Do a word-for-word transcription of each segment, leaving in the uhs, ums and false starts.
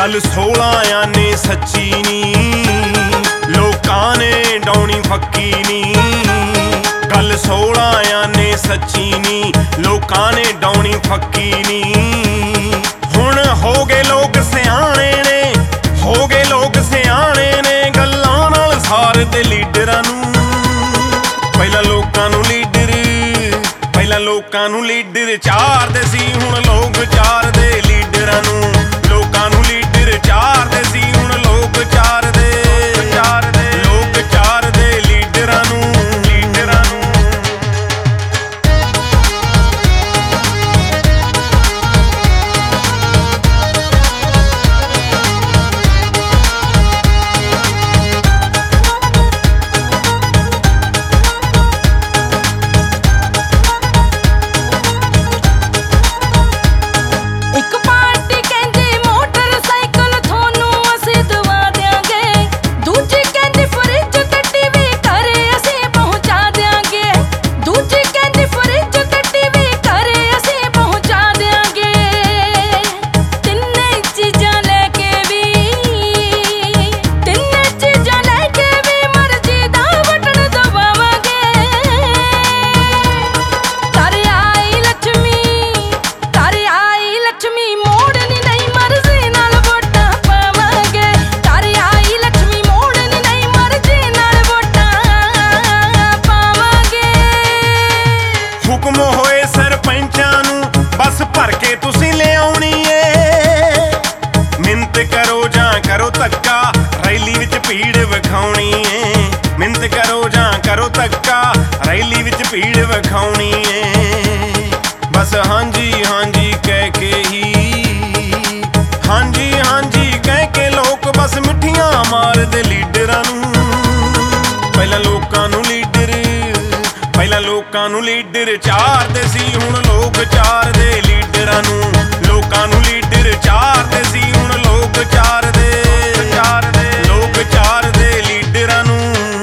गल सोलह आने सच्ची नी, लोकां ने डौनी फक्की नी। गल सोलह आने सच्ची नी, लोकां ने डौनी फक्की नी। हुण हो गए लोग सियाणे ने, हो गए लोग सियाणे ने, गल्लां नाल सार दे लीडरां नूं। पहिलां लोकां नूं लीडर, पहिलां लोकां नूं लीडर चारदे सी, हुण लोग चार दे लीडरां नूं। लोकां नूं लीडर चारदे सी, हुण लोग चार दे चार दे लोग चार दे लीडरां नूं लीडरां नूं। हुक्म होए सरपंचां नूं बस भर के तुसीं लिआउणी ए। मिन्नत करो जां करो धक्का, रैली विच भीड़ विखाउणी ए। मिन्नत करो जां करो धक्का, रैली विच भीड़ विखाउणी ए। बस हांजी हांजी कह के ही, हांजी हांजी कह के लोक बस मिठियां मारदे लीडरां नूं। पहिलां लोकां नूं लीडर, पहिलां लोकां नूं लीडर चारदे सी, हुण लोग चार दे लीडरां नूं। लोकां नूं लीडर चारदे सी, हुण लोग चार दे चार दे लोग चार दे लीडरां नूं।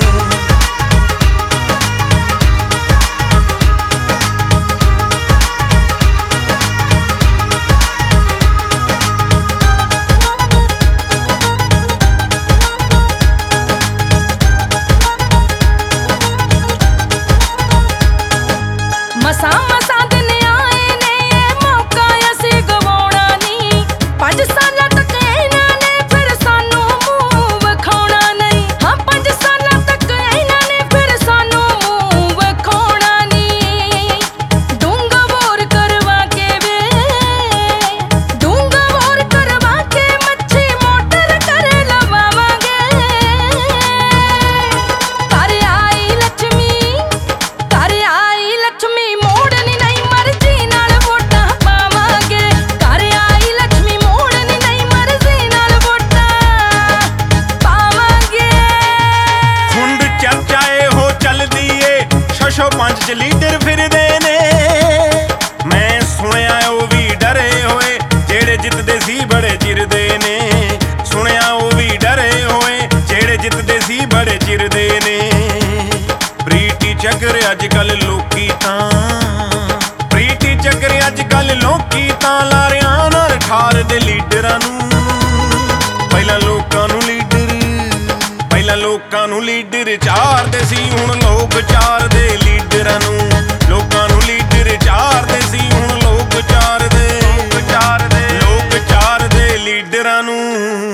मसा मसा दिन आए ने, मौका असीं गवाउणा नहीं। पंज सालां तक इन्हां ने फिर सानू मूंह विखाउणा नहीं। हाँ पंज सालां तक इन्हां ने फिर सानू मूंह विखाउणा नहीं। डूंगा बोर करवा के वे, डूंगा बोर करवा के मच्छी मोटर कर लवावांगे। घर आई लक्ष्मी, घर आई लक्ष्मी छो पंज च लीडर फिरदे ने। मैं सुनिया ओ भी डरे होए, जेड़े जितदे सी बड़े चिरदे ने। सुनिया ओ भी डरे होए, जेड़े जितदे सी बड़े चिरदे ने। प्रीति चक्कर अजकल लोकी तां, प्रीति चक्कर अजकल लोकी तां लारियां नाल ठार दे लीडरां नूं। पहिलां लोकां नूं लीडर, पहिलां लोकां नूं लीडर चारदे सी, हुण लोग चार दे लीडरां नूं। लोकां नूं लीडर चारदे सी, हुण लोग चार दे चार दे लोग चार दे लीडरां नूं।